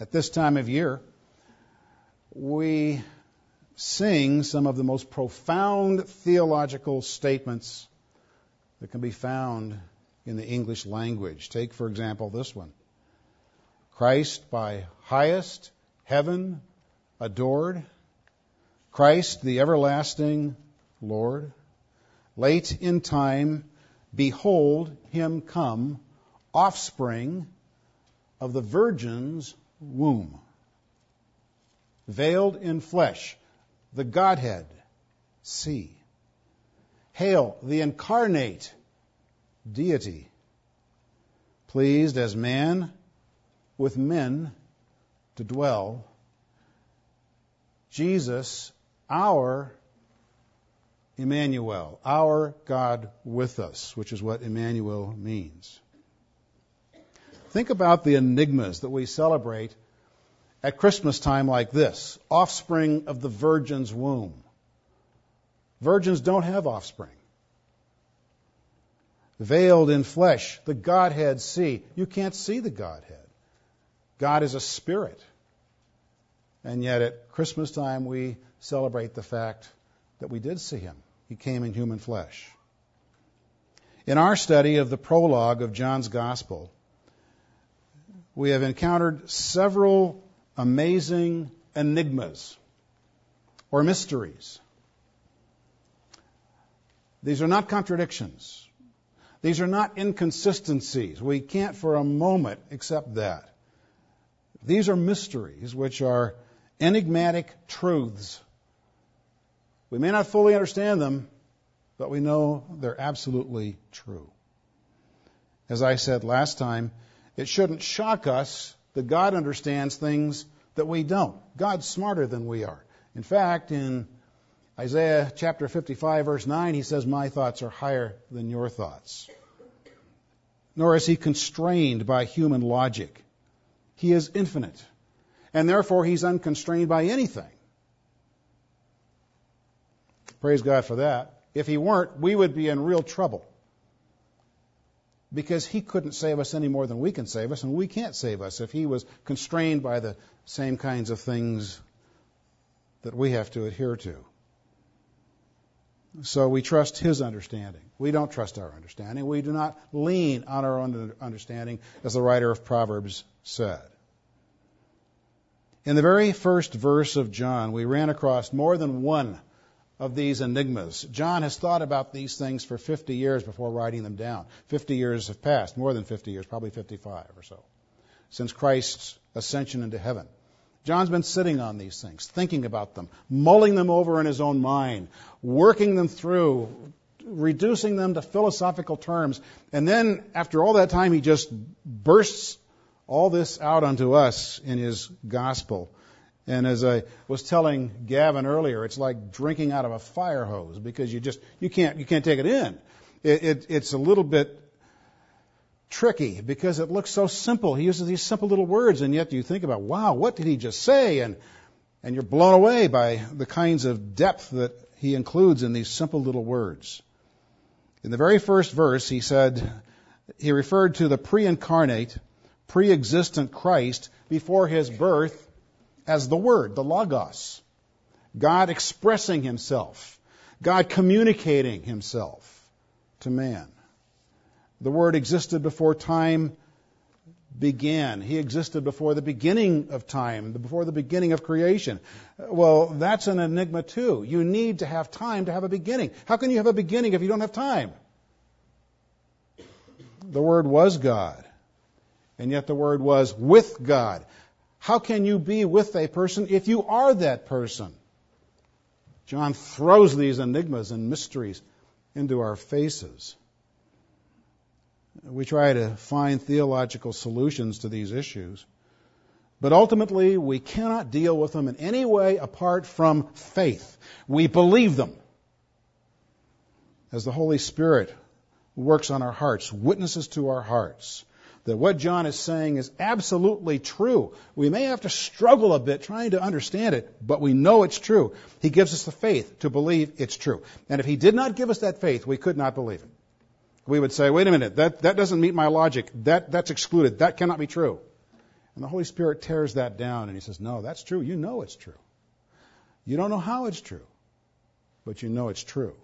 At this time of year, we sing some of the most profound theological statements that can be found in the English language. Take, for example, this one. Christ by highest heaven adored. Christ the everlasting Lord. Late in time, behold him come, offspring of the Virgin's womb. Veiled in flesh, the Godhead see. Hail the incarnate deity, pleased as man with men to dwell. Jesus, our Emmanuel, our God with us, which is what Emmanuel means. Think about the enigmas that we celebrate at Christmas time like this. Offspring of the Virgin's womb. Virgins don't have offspring. Veiled in flesh, the Godhead see. You can't see the Godhead. God is a spirit. And yet at Christmas time we celebrate the fact that we did see him. He came in human flesh. In our study of the prologue of John's Gospel, we have encountered several amazing enigmas or mysteries. These are not contradictions. These are not inconsistencies. We can't for a moment accept that. These are mysteries which are enigmatic truths. We may not fully understand them, but we know they're absolutely true. As I said last time, it shouldn't shock us that God understands things that we don't. God's smarter than we are. In fact, in Isaiah chapter 55, verse 9, he says, "My thoughts are higher than your thoughts." Nor is he constrained by human logic. He is infinite, and therefore he's unconstrained by anything. Praise God for that. If he weren't, we would be in real trouble, because he couldn't save us any more than we can save us, and we can't save us if he was constrained by the same kinds of things that we have to adhere to. So we trust his understanding. We don't trust our understanding. We do not lean on our own understanding, as the writer of Proverbs said. In the very first verse of John, we ran across more than one of these enigmas. John has thought about these things for 50 years before writing them down. 50 years have passed, more than 50 years, probably 55 or so, since Christ's ascension into heaven. John's been sitting on these things, thinking about them, mulling them over in his own mind, working them through, reducing them to philosophical terms. And then, after all that time, he just bursts all this out onto us in his gospel. And as I was telling Gavin earlier, it's like drinking out of a fire hose, because you can't take it in. It's a little bit tricky because it looks so simple. He uses these simple little words, and yet you think about, wow, what did he just say? And you're blown away by the kinds of depth that he includes in these simple little words. In the very first verse, he referred to the pre-incarnate, pre-existent Christ before his birth as the Word, the Logos. God expressing himself. God communicating himself to man. The Word existed before time began. He existed before the beginning of time, before the beginning of creation. Well, that's an enigma too. You need to have time to have a beginning. How can you have a beginning if you don't have time? The Word was God, and yet the Word was with God. How can you be with a person if you are that person? John throws these enigmas and mysteries into our faces. We try to find theological solutions to these issues, but ultimately we cannot deal with them in any way apart from faith. We believe them as the Holy Spirit works on our hearts, witnesses to our hearts, that what John is saying is absolutely true. We may have to struggle a bit trying to understand it, but we know it's true. He gives us the faith to believe it's true. And if he did not give us that faith, we could not believe it. We would say, wait a minute, that doesn't meet my logic. That's excluded. That cannot be true. And the Holy Spirit tears that down and he says, no, that's true. You know it's true. You don't know how it's true, but you know it's true.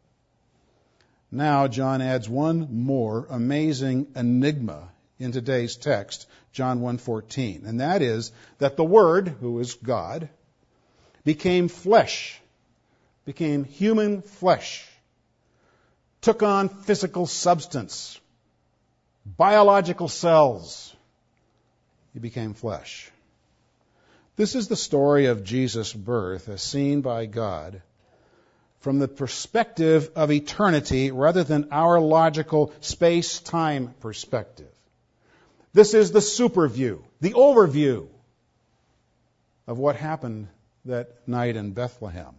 Now, John adds one more amazing enigma in today's text, John 1:14, and that is that the Word, who is God, became flesh, became human flesh, took on physical substance, biological cells. He became flesh. This is the story of Jesus' birth as seen by God from the perspective of eternity rather than our logical space-time perspective. This is the super view, the overview of what happened that night in Bethlehem.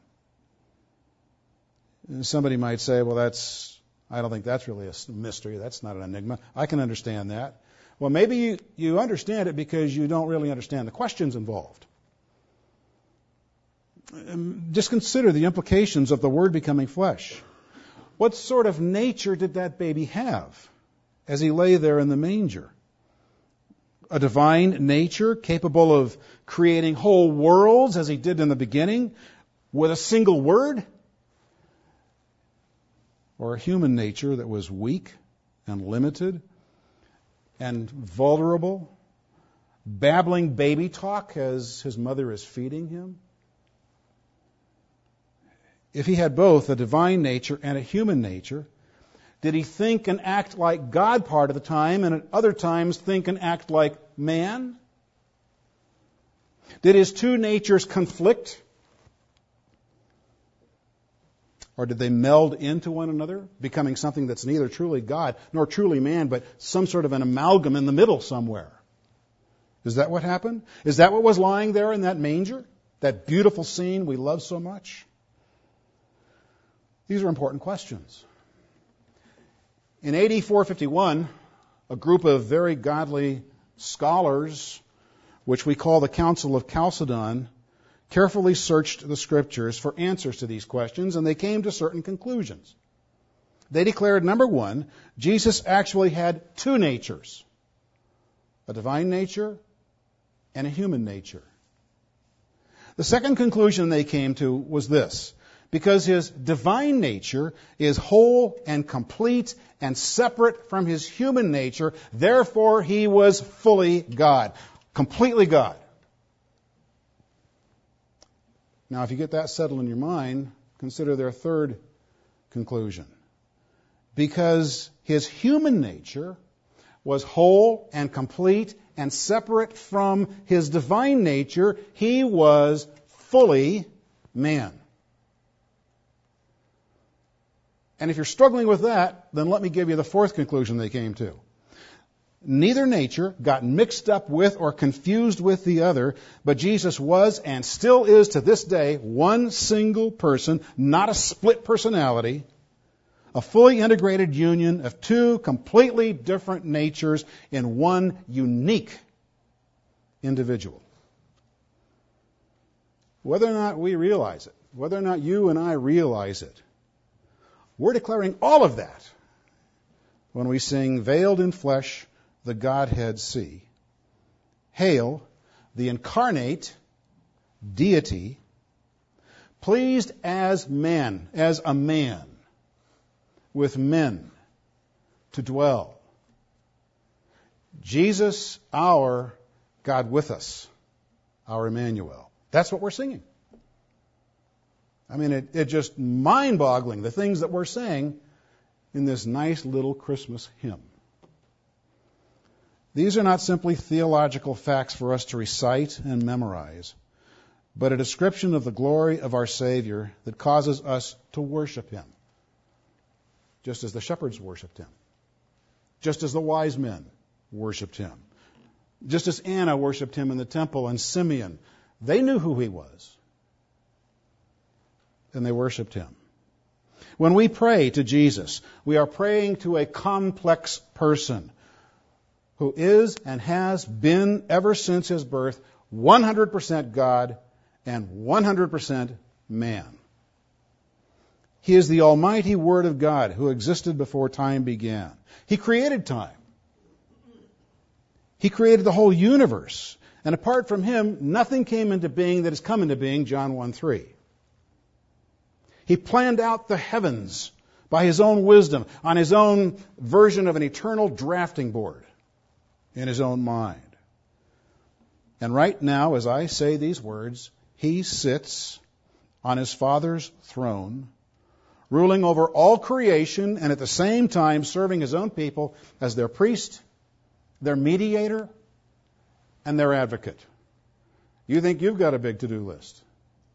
And somebody might say, well, I don't think that's really a mystery. That's not an enigma. I can understand that. Well, maybe you understand it because you don't really understand the questions involved. Just consider the implications of the Word becoming flesh. What sort of nature did that baby have as he lay there in the manger? A divine nature capable of creating whole worlds as he did in the beginning with a single word? Or a human nature that was weak and limited and vulnerable, babbling baby talk as his mother is feeding him? If he had both a divine nature and a human nature, did he think and act like God part of the time and at other times think and act like man? Did his two natures conflict? Or did they meld into one another, becoming something that's neither truly God nor truly man, but some sort of an amalgam in the middle somewhere? Is that what happened? Is that what was lying there in that manger? That beautiful scene we love so much? These are important questions. In AD 451, a group of very godly scholars, which we call the Council of Chalcedon, carefully searched the Scriptures for answers to these questions, and they came to certain conclusions. They declared, number one, Jesus actually had two natures, a divine nature and a human nature. The second conclusion they came to was this: because his divine nature is whole and complete and separate from his human nature, therefore he was fully God, completely God. Now, if you get that settled in your mind, consider their third conclusion. Because his human nature was whole and complete and separate from his divine nature, he was fully man. And if you're struggling with that, then let me give you the fourth conclusion they came to. Neither nature got mixed up with or confused with the other, but Jesus was and still is to this day one single person, not a split personality, a fully integrated union of two completely different natures in one unique individual. Whether or not we realize it, whether or not you and I realize it, we're declaring all of that when we sing, "Veiled in flesh, the Godhead see. Hail, the incarnate deity, pleased as man, as a man, with men to dwell. Jesus, our God with us, our Emmanuel." That's what we're singing. I mean, it just mind-boggling, the things that we're saying in this nice little Christmas hymn. These are not simply theological facts for us to recite and memorize, but a description of the glory of our Savior that causes us to worship Him, just as the shepherds worshipped Him, just as the wise men worshipped Him, just as Anna worshipped Him in the temple and Simeon. They knew who He was, and they worshipped Him. When we pray to Jesus, we are praying to a complex person who is and has been, ever since His birth, 100% God and 100% man. He is the Almighty Word of God who existed before time began. He created time. He created the whole universe. And apart from him, nothing came into being that has come into being, John 1:3. He planned out the heavens by his own wisdom, on his own version of an eternal drafting board in his own mind. And right now, as I say these words, he sits on his Father's throne, ruling over all creation and at the same time serving his own people as their priest, their mediator, and their advocate. You think you've got a big to-do list.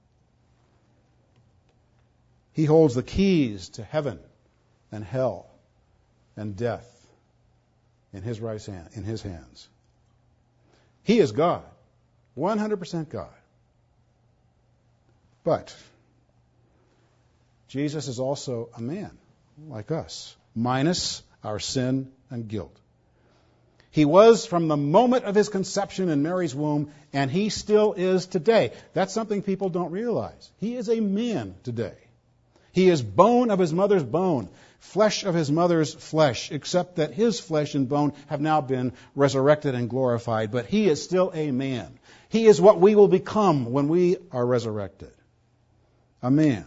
He holds the keys to heaven and hell and death in his right hand, in his hands. He is God, 100% God. But Jesus is also a man like us, minus our sin and guilt. He was from the moment of his conception in Mary's womb, and he still is today. That's something people don't realize. He is a man today. He is bone of his mother's bone, flesh of his mother's flesh, except that his flesh and bone have now been resurrected and glorified. But he is still a man. He is what we will become when we are resurrected. A man.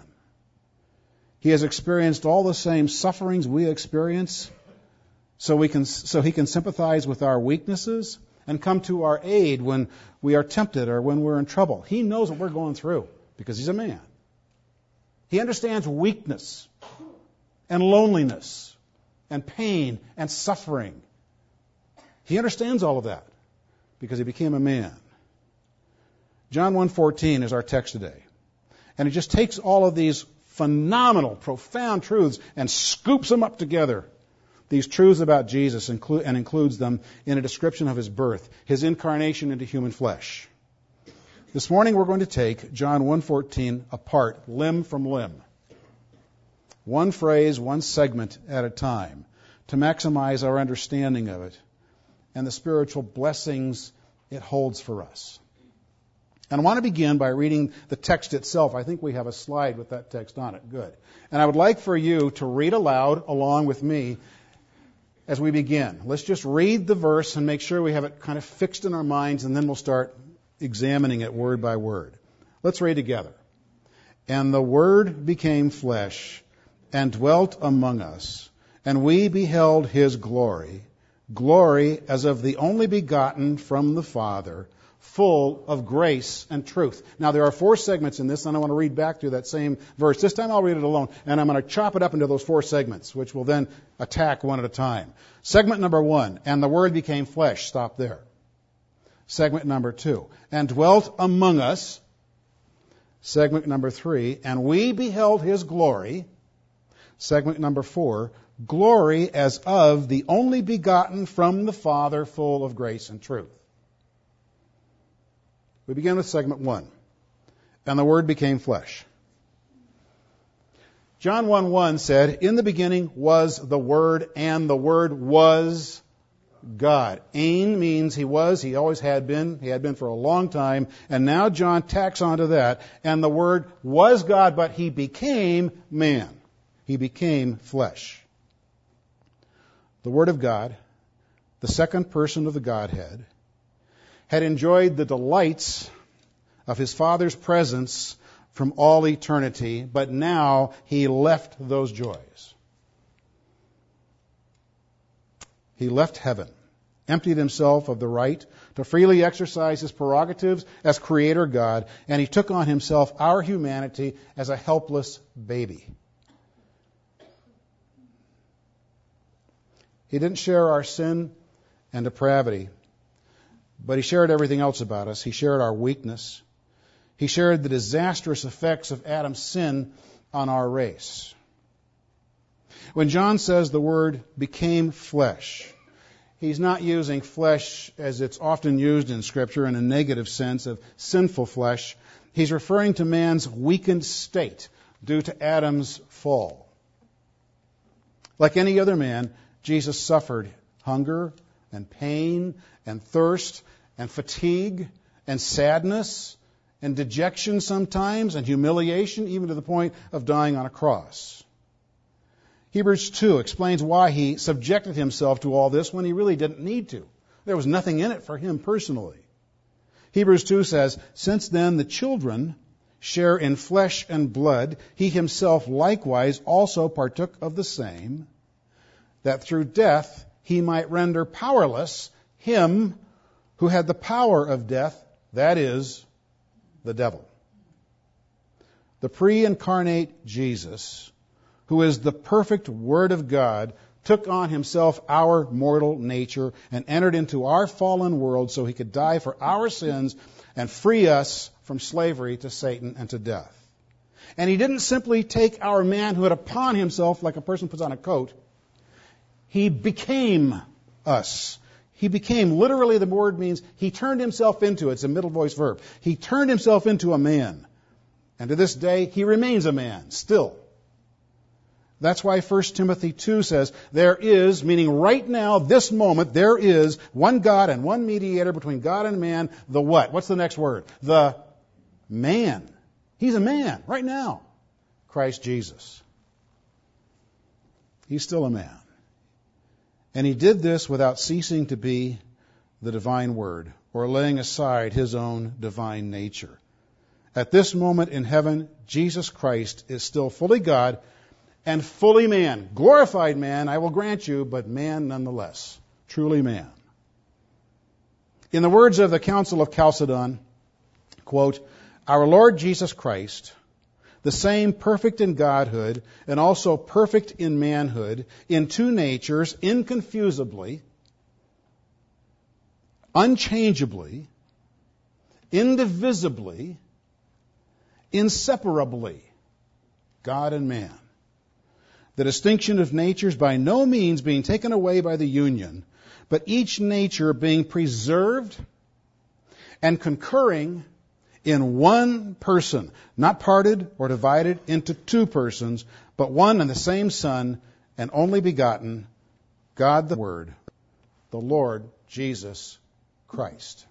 He has experienced all the same sufferings we experience, so he can sympathize with our weaknesses and come to our aid when we are tempted or when we're in trouble. He knows what we're going through because he's a man. He understands weakness and loneliness and pain and suffering. He understands all of that because he became a man. John 1:14 is our text today. And it just takes all of these phenomenal, profound truths and scoops them up together. These truths about Jesus and includes them in a description of his birth, his incarnation into human flesh. This morning we're going to take John 1:14 apart, limb from limb. One phrase, one segment at a time, to maximize our understanding of it and the spiritual blessings it holds for us. And I want to begin by reading the text itself. I think we have a slide with that text on it. Good. And I would like for you to read aloud along with me as we begin. Let's just read the verse and make sure we have it kind of fixed in our minds, and then we'll start examining it word by word. Let's read together. And the Word became flesh and dwelt among us, and we beheld his glory, glory as of the only begotten from the Father, full of grace and truth. Now, there are 4 segments in this, and I want to read back through that same verse. This time I'll read it alone, and I'm going to chop it up into those 4 segments, which we'll then attack one at a time. Segment number 1, and the Word became flesh. Stop there. Segment number 2, and dwelt among us. Segment number 3, and we beheld his glory. Segment number 4, glory as of the only begotten from the Father, full of grace and truth. We begin with segment 1. And the Word became flesh. John 1:1 said, in the beginning was the Word, and the Word was God. Ein means he was, he always had been, he had been for a long time, and now John tacks onto that, and the Word was God, but he became man. He became flesh. The Word of God, the second person of the Godhead, had enjoyed the delights of his Father's presence from all eternity, but now he left those joys. He left heaven, emptied himself of the right to freely exercise his prerogatives as Creator God, and he took on himself our humanity as a helpless baby. He didn't share our sin and depravity, but he shared everything else about us. He shared our weakness. He shared the disastrous effects of Adam's sin on our race. When John says the Word became flesh, he's not using flesh as it's often used in Scripture in a negative sense of sinful flesh. He's referring to man's weakened state due to Adam's fall. Like any other man, Jesus suffered hunger and pain and thirst and fatigue and sadness and dejection sometimes and humiliation, even to the point of dying on a cross. Hebrews 2 explains why he subjected himself to all this when he really didn't need to. There was nothing in it for him personally. Hebrews 2 says, "Since then the children share in flesh and blood, he himself likewise also partook of the same, that through death he might render powerless him who had the power of death, that is, the devil." The pre-incarnate Jesus, who is the perfect Word of God, took on himself our mortal nature and entered into our fallen world so he could die for our sins and free us from slavery to Satan and to death. And he didn't simply take our manhood upon himself like a person puts on a coat. He became us. He became, literally the word means, he turned himself into, it's a middle voice verb. He turned himself into a man. And to this day, he remains a man, still. That's why 1 Timothy 2 says, there is, meaning right now, this moment, there is one God and one mediator between God and man, the what? What's the next word? The man. He's a man, right now. Christ Jesus. He's still a man. And he did this without ceasing to be the divine Word, or laying aside his own divine nature. At this moment in heaven, Jesus Christ is still fully God and fully man. Glorified man, I will grant you, but man nonetheless. Truly man. In the words of the Council of Chalcedon, quote, "Our Lord Jesus Christ, the same perfect in godhood and also perfect in manhood, in two natures, inconfusably, unchangeably, indivisibly, inseparably, God and man. The distinction of natures by no means being taken away by the union, but each nature being preserved and concurring in one person, not parted or divided into two persons, but one and the same Son, and only begotten, God the Word, the Lord Jesus Christ."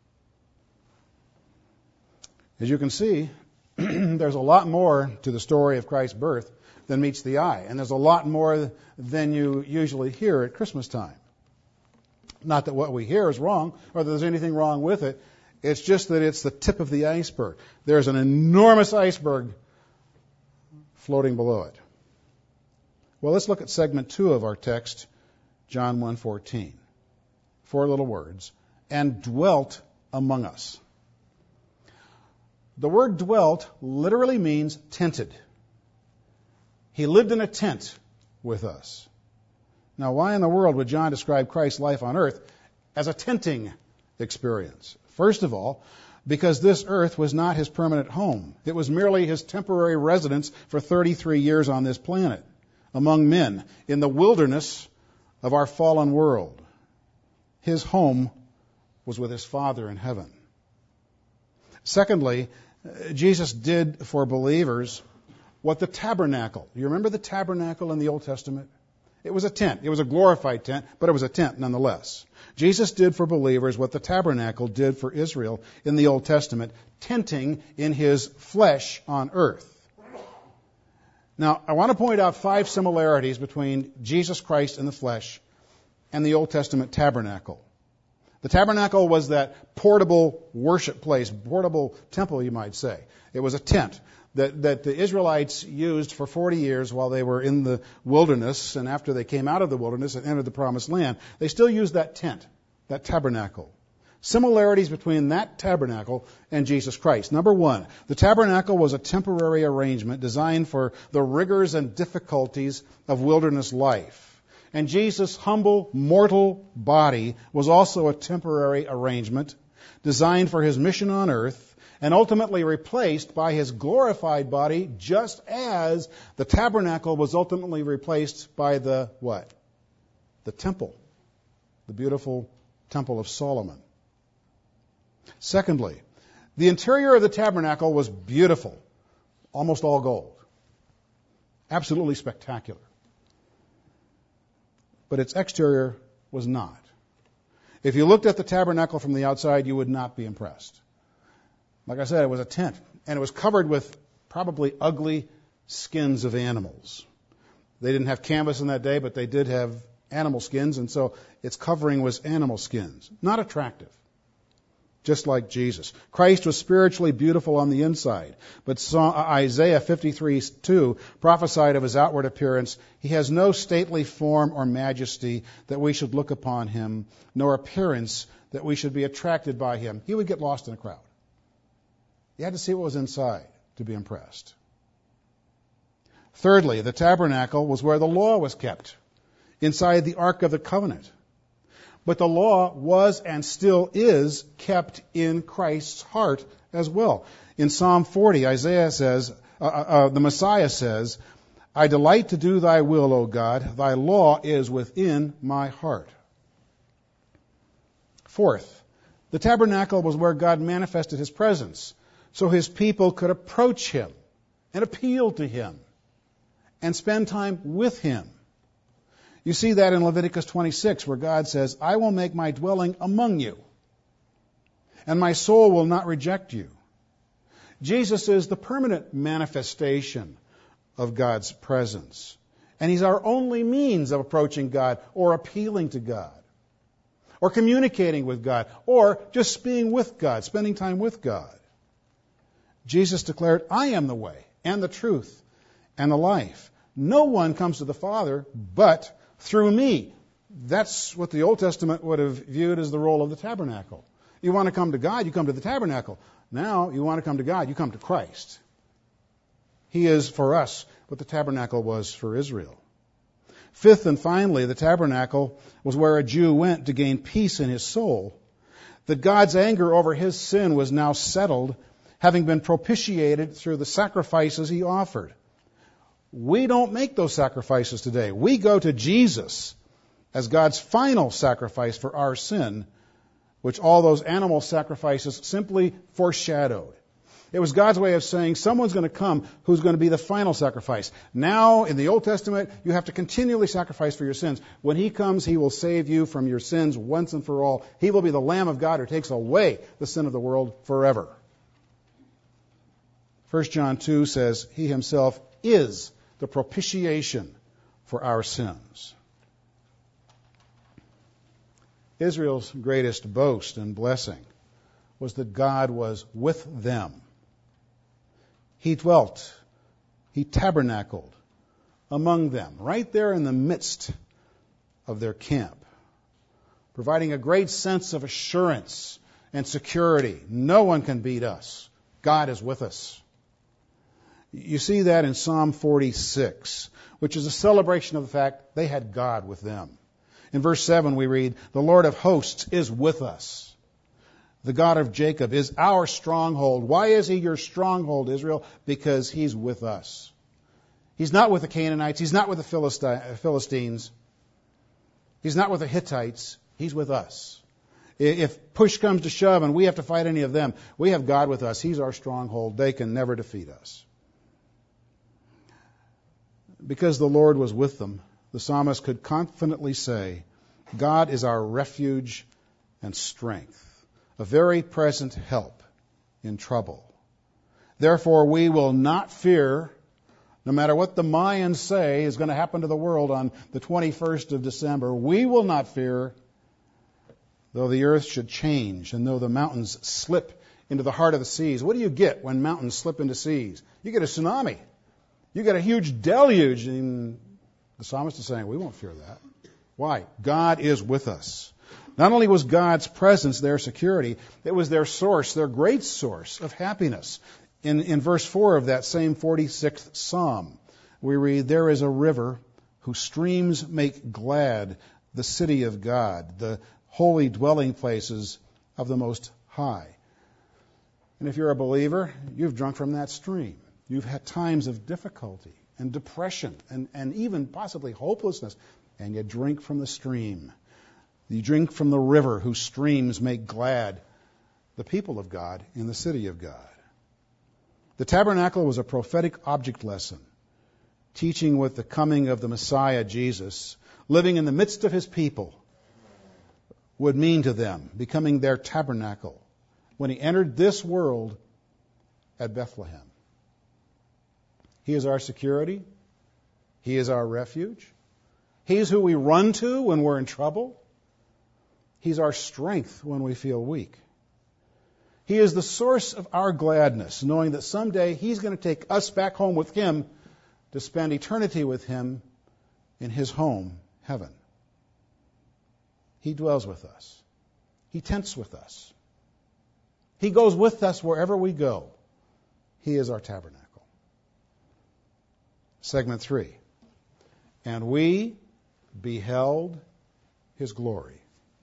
As you can see, there's a lot more to the story of Christ's birth than meets the eye, and there's a lot more than you usually hear at Christmas time. Not that what we hear is wrong, or that there's anything wrong with it. It's just that it's the tip of the iceberg. There's an enormous iceberg floating below it. Well, let's look at segment 2 of our text, John 1:14. 4 little words. "And dwelt among us." The word dwelt literally means tented. He lived in a tent with us. Now, why in the world would John describe Christ's life on earth as a tenting experience? First of all, because this earth was not his permanent home. It was merely his temporary residence for 33 years on this planet, among men, in the wilderness of our fallen world. His home was with his Father in heaven. Secondly, Jesus did for believers what the tabernacle. You remember the tabernacle in the Old Testament? It was a tent. It was a glorified tent, but it was a tent nonetheless. Jesus did for believers what the tabernacle did for Israel in the Old Testament, tenting in his flesh on earth. Now, I want to point out 5 similarities between Jesus Christ in the flesh and the Old Testament tabernacle. The tabernacle was that portable worship place, portable temple, you might say. It was a tent that the Israelites used for 40 years while they were in the wilderness, and after they came out of the wilderness and entered the promised land, they still used that tent, that tabernacle. Similarities between that tabernacle and Jesus Christ. Number 1, the tabernacle was a temporary arrangement designed for the rigors and difficulties of wilderness life. And Jesus' humble, mortal body was also a temporary arrangement designed for his mission on earth, and ultimately replaced by his glorified body, just as the tabernacle was ultimately replaced by the what? The temple, the beautiful Temple of Solomon. Secondly, the interior of the tabernacle was beautiful, almost all gold. Absolutely spectacular. But its exterior was not. If you looked at the tabernacle from the outside, you would not be impressed. Like I said, it was a tent, and it was covered with probably ugly skins of animals. They didn't have canvas in that day, but they did have animal skins, and so its covering was animal skins. Not attractive. Just like Jesus. Christ was spiritually beautiful on the inside. But Isaiah 53:2 prophesied of his outward appearance. He has no stately form or majesty that we should look upon him, nor appearance that we should be attracted by him. He would get lost in a crowd. You had to see what was inside to be impressed. Thirdly, the tabernacle was where the law was kept, inside the Ark of the Covenant. But the law was and still is kept in Christ's heart as well. In Psalm 40, Isaiah says, the Messiah says, I delight to do thy will, O God. Thy law is within my heart. Fourth, the tabernacle was where God manifested his presence, so his people could approach him and appeal to him and spend time with him. You see that in Leviticus 26, where God says, I will make my dwelling among you, and my soul will not reject you. Jesus is the permanent manifestation of God's presence, and he's our only means of approaching God or appealing to God or communicating with God or just being with God, spending time with God. Jesus declared, I am the way and the truth and the life. No one comes to the Father but through me. That's what the Old Testament would have viewed as the role of the tabernacle. You want to come to God, you come to the tabernacle. Now, you want to come to God, you come to Christ. He is for us what the tabernacle was for Israel. Fifth and finally, the tabernacle was where a Jew went to gain peace in his soul. That God's anger over his sin was now settled, having been propitiated through the sacrifices he offered. We don't make those sacrifices today. We go to Jesus as God's final sacrifice for our sin, which all those animal sacrifices simply foreshadowed. It was God's way of saying someone's going to come who's going to be the final sacrifice. Now, in the Old Testament, you have to continually sacrifice for your sins. When he comes, he will save you from your sins once and for all. He will be the Lamb of God who takes away the sin of the world forever. 1 John 2 says, he himself is the propitiation for our sins. Israel's greatest boast and blessing was that God was with them. He dwelt, he tabernacled among them, right there in the midst of their camp, providing a great sense of assurance and security. No one can beat us. God is with us. You see that in Psalm 46, which is a celebration of the fact they had God with them. In verse 7 we read, the Lord of hosts is with us. The God of Jacob is our stronghold. Why is he your stronghold, Israel? Because he's with us. He's not with the Canaanites. He's not with the Philistines. He's not with the Hittites. He's with us. If push comes to shove and we have to fight any of them, we have God with us. He's our stronghold. They can never defeat us. Because the Lord was with them, the psalmist could confidently say, God is our refuge and strength, a very present help in trouble. Therefore, we will not fear, no matter what the Mayans say is going to happen to the world on the 21st of December. We will not fear, though the earth should change and though the mountains slip into the heart of the seas. What do you get when mountains slip into seas? You get a tsunami. You get a huge deluge. And the psalmist is saying, we won't fear that. Why? God is with us. Not only was God's presence their security, it was their source, their great source of happiness. In verse 4 of that same 46th Psalm, we read, there is a river whose streams make glad the city of God, the holy dwelling places of the Most High. And if you're a believer, you've drunk from that stream. You've had times of difficulty and depression and even possibly hopelessness, and you drink from the stream. You drink from the river whose streams make glad the people of God in the city of God. The tabernacle was a prophetic object lesson, teaching what the coming of the Messiah, Jesus, living in the midst of his people, would mean to them, becoming their tabernacle when he entered this world at Bethlehem. He is our security. He is our refuge. He's who we run to when we're in trouble. He's our strength when we feel weak. He is the source of our gladness, knowing that someday He's going to take us back home with Him to spend eternity with Him in His home, heaven. He dwells with us. He tents with us. He goes with us wherever we go. He is our tabernacle. Segment 3. And we beheld His glory.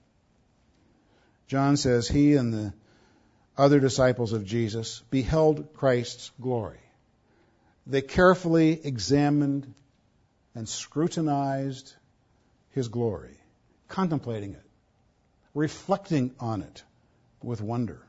John says he and the other disciples of Jesus beheld Christ's glory. They carefully examined and scrutinized His glory, contemplating it, reflecting on it with wonder.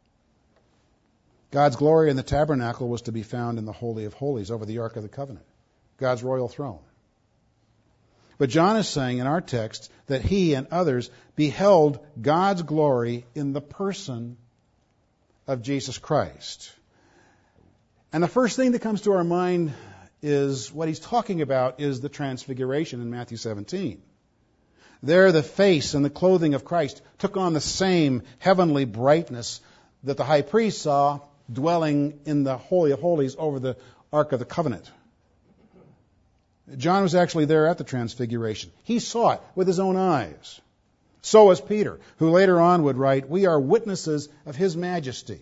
God's glory in the tabernacle was to be found in the Holy of Holies over the Ark of the Covenant, God's royal throne. But John is saying in our text that he and others beheld God's glory in the person of Jesus Christ. And the first thing that comes to our mind is what he's talking about is the transfiguration in Matthew 17. There the face and the clothing of Christ took on the same heavenly brightness that the high priest saw dwelling in the Holy of Holies over the Ark of the Covenant. John was actually there at the transfiguration. He saw it with his own eyes. So was Peter, who later on would write, "We are witnesses of His majesty."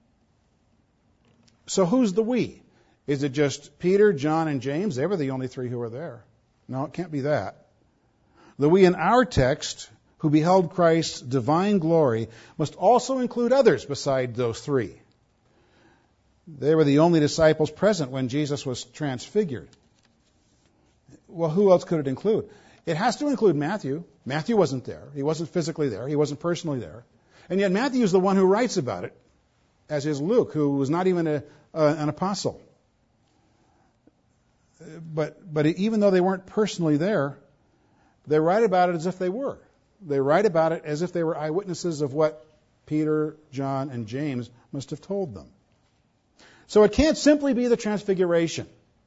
So who's the we? Is it just Peter, John, and James? They were the only three who were there. No, it can't be that. The we in our text, who beheld Christ's divine glory, must also include others beside those three. They were the only disciples present when Jesus was transfigured. Well, who else could it include? It has to include Matthew. Matthew wasn't there. He wasn't physically there. He wasn't personally there. And yet Matthew is the one who writes about it, as is Luke, who was not even an apostle. But even though they weren't personally there, they write about it as if they were. They write about it as if they were eyewitnesses of what Peter, John, and James must have told them. So it can't simply be the transfiguration.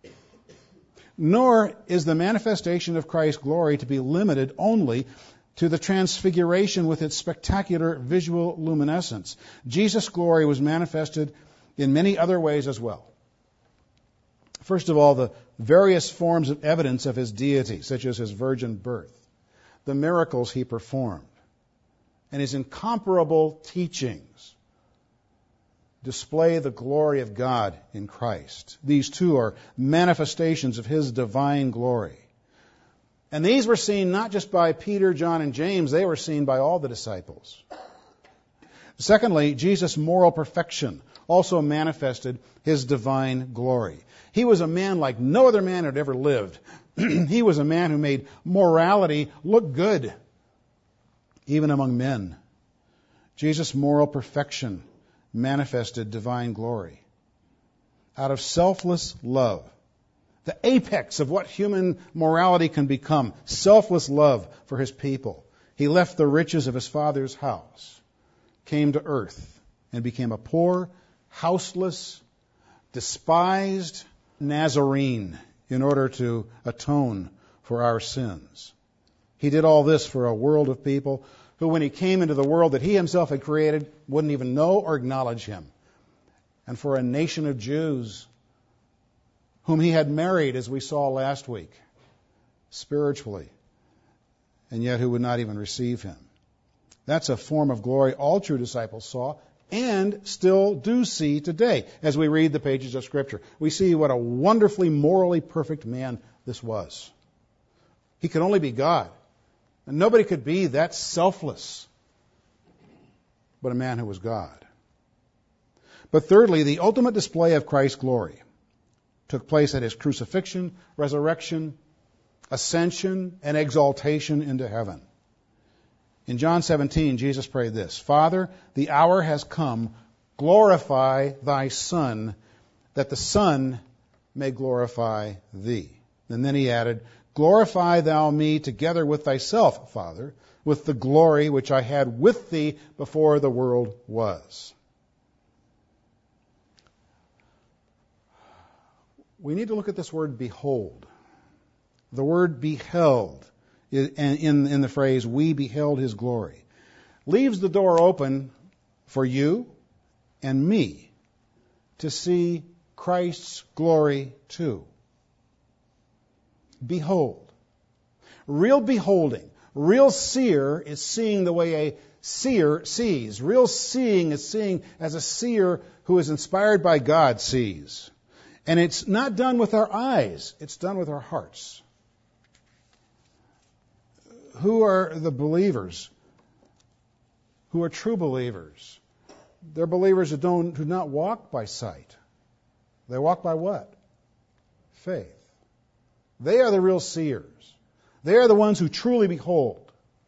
Nor is the manifestation of Christ's glory to be limited only to the transfiguration with its spectacular visual luminescence. Jesus' glory was manifested in many other ways as well. First of all, the various forms of evidence of His deity, such as His virgin birth, the miracles He performed, and His incomparable teachings display the glory of God in Christ. These two are manifestations of His divine glory. And these were seen not just by Peter, John, and James, they were seen by all the disciples. Secondly, Jesus' moral perfection also manifested His divine glory. He was a man like no other man had ever lived. He was a man who made morality look good, even among men. Jesus' moral perfection manifested divine glory. Out of selfless love, the apex of what human morality can become, selfless love for His people, He left the riches of His Father's house, came to earth, and became a poor, houseless, despised Nazarene in order to atone for our sins. He did all this for a world of people who, when He came into the world that He Himself had created, wouldn't even know or acknowledge Him. And for a nation of Jews whom He had married, as we saw last week, spiritually, and yet who would not even receive Him. That's a form of glory all true disciples saw and still do see today as we read the pages of Scripture. We see what a wonderfully morally perfect man this was. He could only be God. And nobody could be that selfless but a man who was God. But thirdly, the ultimate display of Christ's glory took place at His crucifixion, resurrection, ascension, and exaltation into heaven. In John 17, Jesus prayed this, "Father, the hour has come. Glorify Thy Son, that the Son may glorify Thee." And then He added, "Glorify Thou me together with Thyself, Father, with the glory which I had with Thee before the world was." We need to look at this word behold. The word beheld in the phrase, we beheld his glory, leaves the door open for you and me to see Christ's glory too. Behold. Real beholding. Real seer is seeing the way a seer sees. Real seeing is seeing as a seer who is inspired by God sees. And it's not done with our eyes. It's done with our hearts. Who are the believers? Who are true believers? They're believers who do not walk by sight. They walk by what? Faith. They are the real seers. They are the ones who truly behold.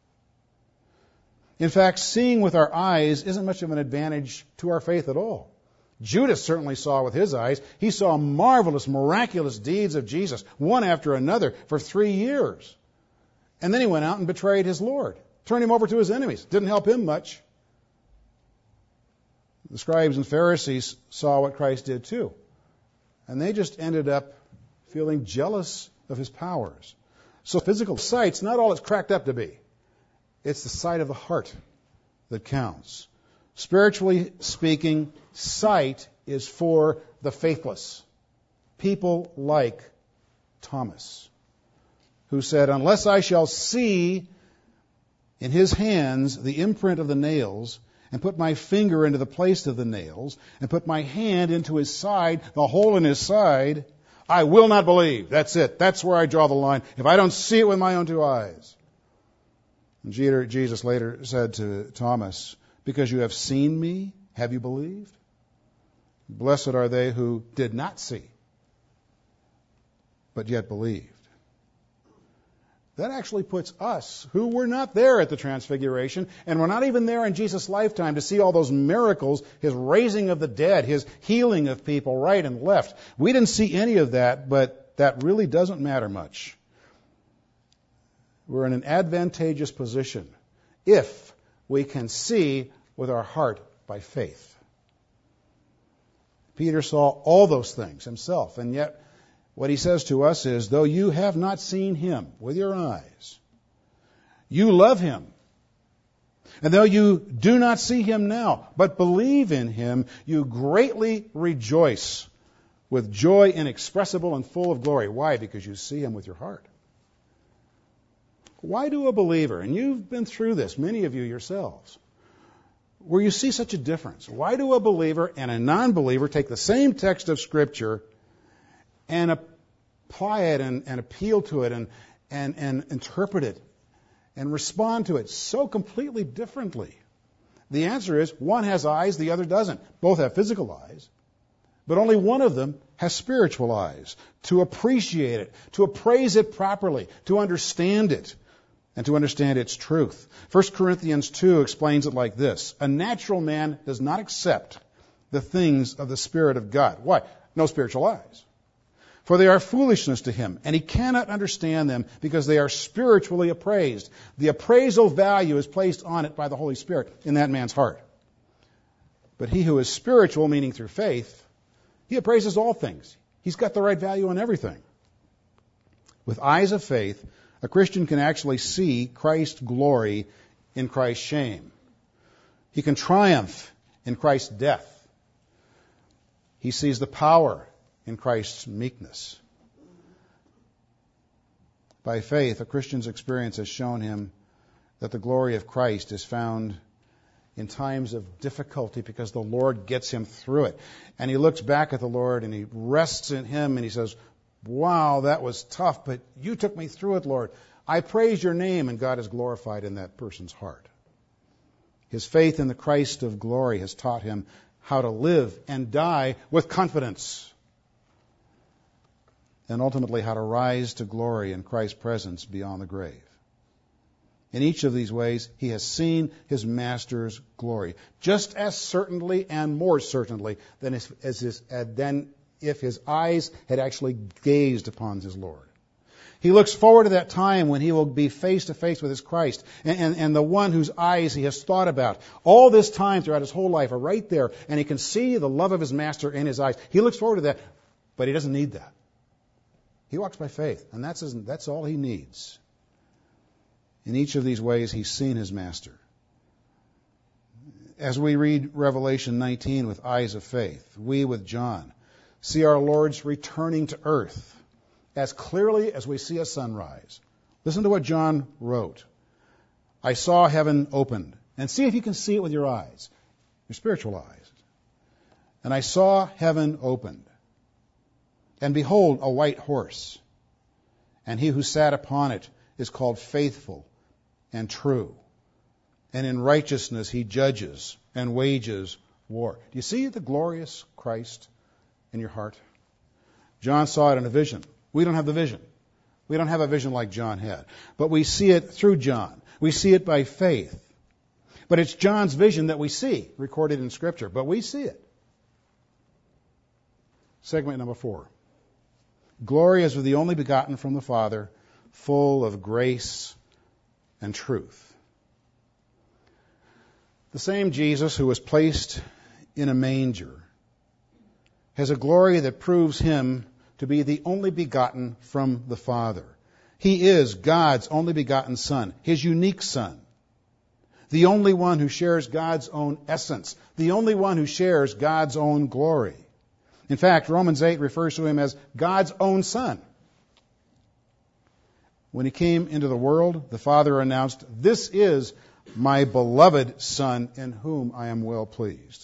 In fact, seeing with our eyes isn't much of an advantage to our faith at all. Judas certainly saw with his eyes. He saw marvelous, miraculous deeds of Jesus, one after another, for 3 years. And then he went out and betrayed his Lord, turned him over to his enemies. Didn't help him much. The scribes and Pharisees saw what Christ did too. And they just ended up feeling jealous of his powers. So physical sight's not all it's cracked up to be. It's the sight of the heart that counts. Spiritually speaking, sight is for the faithless. People like Thomas, who said, unless I shall see in his hands the imprint of the nails, and put my finger into the place of the nails, and put my hand into his side, the hole in his side, I will not believe. That's it. That's where I draw the line. If I don't see it with my own 2 eyes. And Jesus later said to Thomas, because you have seen me, have you believed? Blessed are they who did not see, but yet believed. That actually puts us, who were not there at the Transfiguration, and we're not even there in Jesus' lifetime to see all those miracles, his raising of the dead, his healing of people right and left. We didn't see any of that, but that really doesn't matter much. We're in an advantageous position if we can see with our heart by faith. Peter saw all those things himself, and yet what he says to us is, though you have not seen him with your eyes, you love him. And though you do not see him now, but believe in him, you greatly rejoice with joy inexpressible and full of glory. Why? Because you see him with your heart. Why do a believer, and you've been through this, many of you yourselves, where you see such a difference, why do a believer and a non-believer take the same text of Scripture and apply it and appeal to it and interpret it and respond to it so completely differently? The answer is, one has eyes, the other doesn't. Both have physical eyes, but only one of them has spiritual eyes to appreciate it, to appraise it properly, to understand it, and to understand its truth. 1 Corinthians 2 explains it like this. A natural man does not accept the things of the Spirit of God. Why? No spiritual eyes. For they are foolishness to him, and he cannot understand them because they are spiritually appraised. The appraisal value is placed on it by the Holy Spirit in that man's heart. But he who is spiritual, meaning through faith, he appraises all things. He's got the right value on everything. With eyes of faith, a Christian can actually see Christ's glory in Christ's shame. He can triumph in Christ's death. He sees the power in Christ's meekness. By faith, a Christian's experience has shown him that the glory of Christ is found in times of difficulty because the Lord gets him through it. And he looks back at the Lord and he rests in him and he says, wow, that was tough, but you took me through it, Lord. I praise your name, and God is glorified in that person's heart. His faith in the Christ of glory has taught him how to live and die with confidence, and ultimately how to rise to glory in Christ's presence beyond the grave. In each of these ways, he has seen his Master's glory, just as certainly and more certainly than if his eyes had actually gazed upon his Lord. He looks forward to that time when he will be face to face with his Christ and the one whose eyes he has thought about. All this time throughout his whole life are right there, and he can see the love of his Master in his eyes. He looks forward to that, but he doesn't need that. He walks by faith, and that's all he needs. In each of these ways, he's seen his master. As we read Revelation 19 with eyes of faith, we with John see our Lord's returning to earth as clearly as we see a sunrise. Listen to what John wrote. I saw heaven opened. And see if you can see it with your eyes, your spiritual eyes. And I saw heaven opened. And behold, a white horse. And he who sat upon it is called Faithful and True. And in righteousness he judges and wages war. Do you see the glorious Christ in your heart? John saw it in a vision. We don't have the vision. We don't have a vision like John had. But we see it through John. We see it by faith. But it's John's vision that we see, recorded in Scripture. But we see it. Segment number 4. Glory as of the only begotten from the Father, full of grace and truth. The same Jesus who was placed in a manger has a glory that proves him to be the only begotten from the Father. He is God's only begotten Son, his unique Son. The only one who shares God's own essence. The only one who shares God's own glory. In fact, Romans 8 refers to him as God's own Son. When he came into the world, the Father announced, "This is my beloved Son, in whom I am well pleased."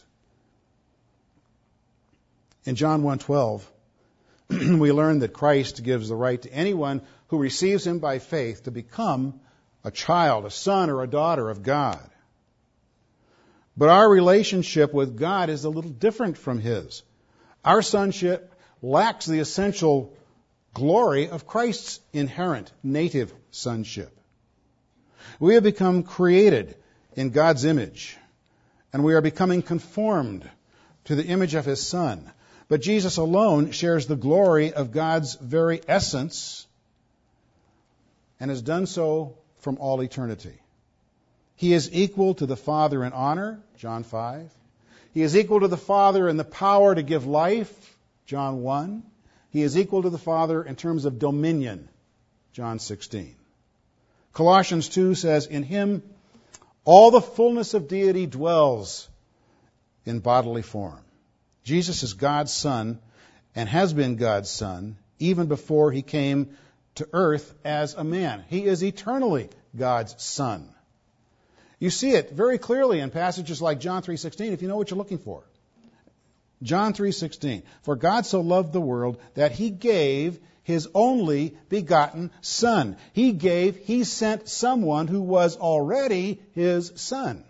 In John 1:12, we learn that Christ gives the right to anyone who receives him by faith to become a child, a son, or a daughter of God. But our relationship with God is a little different from his. Our sonship lacks the essential glory of Christ's inherent native sonship. We have become created in God's image, and we are becoming conformed to the image of his Son. But Jesus alone shares the glory of God's very essence and has done so from all eternity. He is equal to the Father in honor, John 5. He is equal to the Father in the power to give life, John 1. He is equal to the Father in terms of dominion, John 16. Colossians 2 says, "In him all the fullness of deity dwells in bodily form." Jesus is God's Son and has been God's Son even before he came to earth as a man. He is eternally God's Son. You see it very clearly in passages like John 3:16 if you know what you're looking for. John 3:16, "For God so loved the world that he gave his only begotten Son." He sent someone who was already his Son.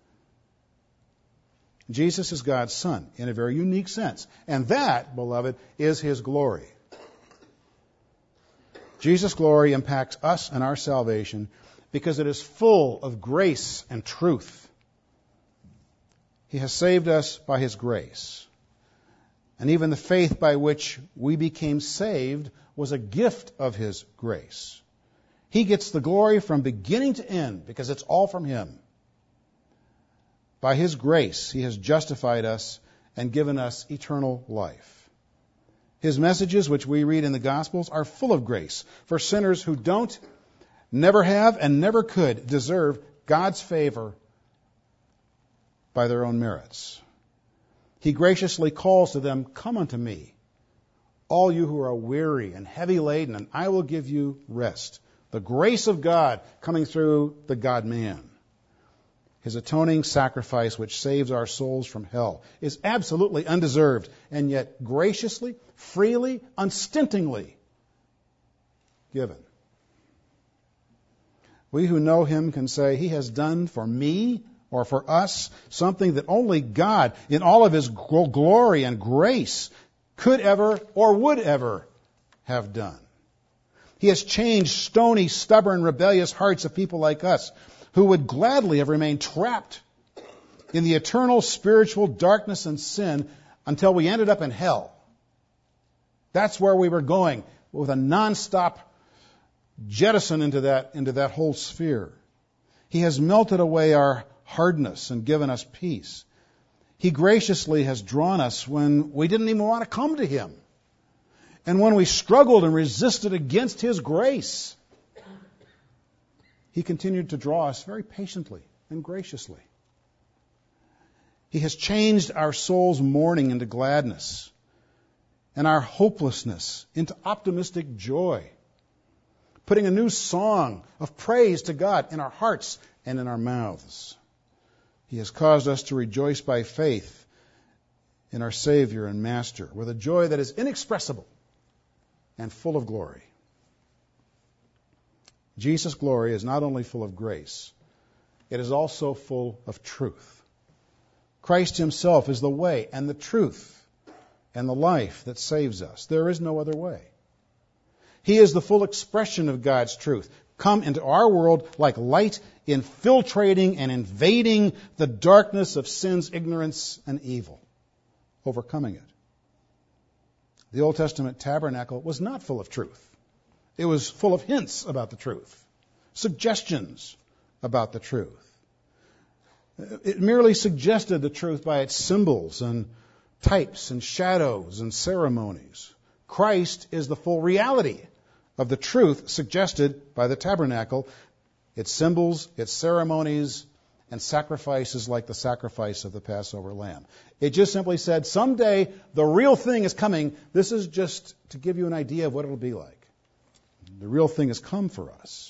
Jesus is God's Son in a very unique sense. And that, beloved, is his glory. Jesus' glory impacts us and our salvation because it is full of grace and truth. He has saved us by his grace. And even the faith by which we became saved was a gift of his grace. He gets the glory from beginning to end because it's all from him. By his grace, he has justified us and given us eternal life. His messages, which we read in the Gospels, are full of grace for sinners who don't, never have, and never could deserve God's favor by their own merits. He graciously calls to them, "Come unto me, all you who are weary and heavy laden, and I will give you rest." The grace of God coming through the God-man. His atoning sacrifice, which saves our souls from hell, is absolutely undeserved, and yet graciously, freely, unstintingly given. We who know him can say, "He has done for me," or for us, something that only God, in all of his glory and grace, could ever or would ever have done. He has changed stony, stubborn, rebellious hearts of people like us, who would gladly have remained trapped in the eternal spiritual darkness and sin until we ended up in hell. That's where we were going, with a nonstop jettison into that whole sphere. He has melted away our hardness and given us peace. He graciously has drawn us when we didn't even want to come to him. And when we struggled and resisted against His grace, He continued to draw us very patiently and graciously. He has changed our soul's mourning into gladness and our hopelessness into optimistic joy, putting a new song of praise to God in our hearts and in our mouths. He has caused us to rejoice by faith in our Savior and Master with a joy that is inexpressible and full of glory. Jesus' glory is not only full of grace, it is also full of truth. Christ Himself is the way and the truth and the life that saves us. There is no other way. He is the full expression of God's truth, come into our world like light, infiltrating and invading the darkness of sin's ignorance and evil, overcoming it. The Old Testament tabernacle was not full of truth. It was full of hints about the truth, suggestions about the truth. It merely suggested the truth by its symbols and types and shadows and ceremonies. Christ is the full reality of the truth suggested by the tabernacle, its symbols, its ceremonies, and sacrifices like the sacrifice of the Passover lamb. It just simply said, someday the real thing is coming. This is just to give you an idea of what it'll be like. The real thing has come for us.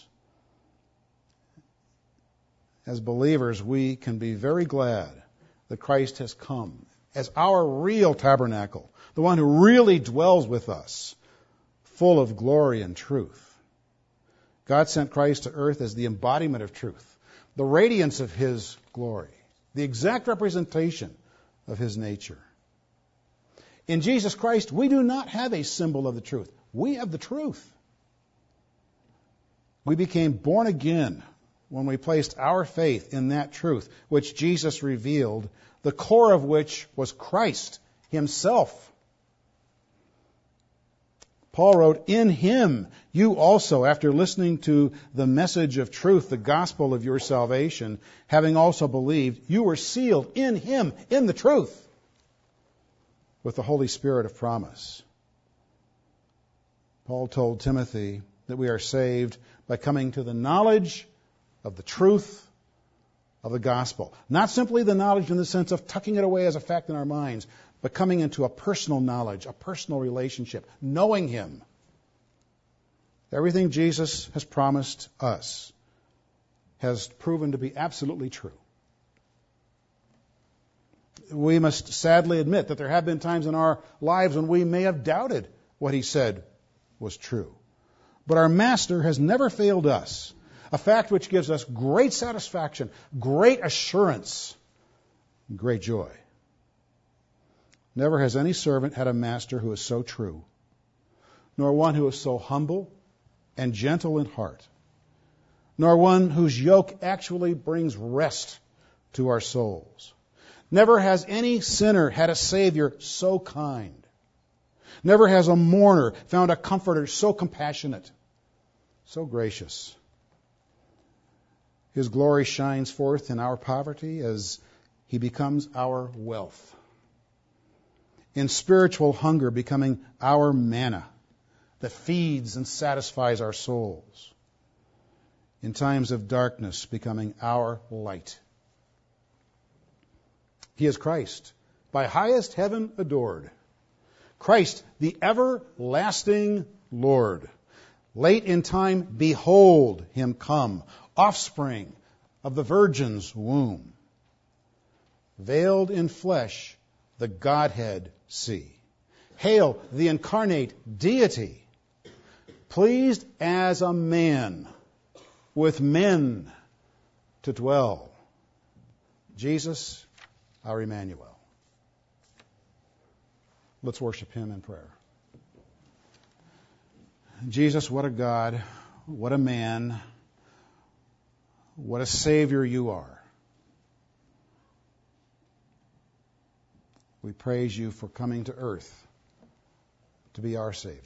As believers, we can be very glad that Christ has come as our real tabernacle, the one who really dwells with us, full of glory and truth. God sent Christ to earth as the embodiment of truth, the radiance of His glory, the exact representation of His nature. In Jesus Christ, we do not have a symbol of the truth. We have the truth. We became born again when we placed our faith in that truth which Jesus revealed, the core of which was Christ Himself. Paul wrote, in Him you also, after listening to the message of truth, the gospel of your salvation, having also believed, you were sealed in Him, in the truth, with the Holy Spirit of promise. Paul told Timothy that we are saved by coming to the knowledge of the truth of the gospel. Not simply the knowledge in the sense of tucking it away as a fact in our minds, but coming into a personal knowledge, a personal relationship, knowing Him. Everything Jesus has promised us has proven to be absolutely true. We must sadly admit that there have been times in our lives when we may have doubted what He said was true. But our Master has never failed us, a fact which gives us great satisfaction, great assurance, and great joy. Never has any servant had a master who is so true, nor one who is so humble and gentle in heart, nor one whose yoke actually brings rest to our souls. Never has any sinner had a Savior so kind. Never has a mourner found a comforter so compassionate, so gracious. His glory shines forth in our poverty as He becomes our wealth. In spiritual hunger becoming our manna that feeds and satisfies our souls. In times of darkness becoming our light. He is Christ, by highest heaven adored. Christ, the everlasting Lord. Late in time, behold Him come, offspring of the Virgin's womb. Veiled in flesh, the Godhead see. Hail the incarnate deity, pleased as a man with men to dwell. Jesus, our Emmanuel. Let's worship Him in prayer. Jesus, what a God, what a man, what a Savior You are. We praise You for coming to earth to be our Savior.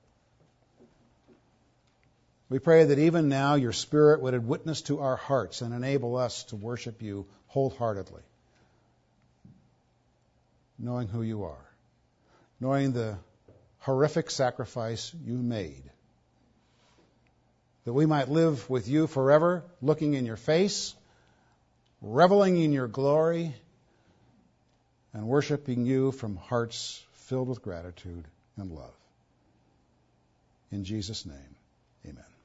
We pray that even now Your Spirit would witness to our hearts and enable us to worship You wholeheartedly, knowing who You are, knowing the horrific sacrifice you made, that we might live with you forever, looking in your face, reveling in your glory, and worshiping you from hearts filled with gratitude and love. In Jesus' name, amen.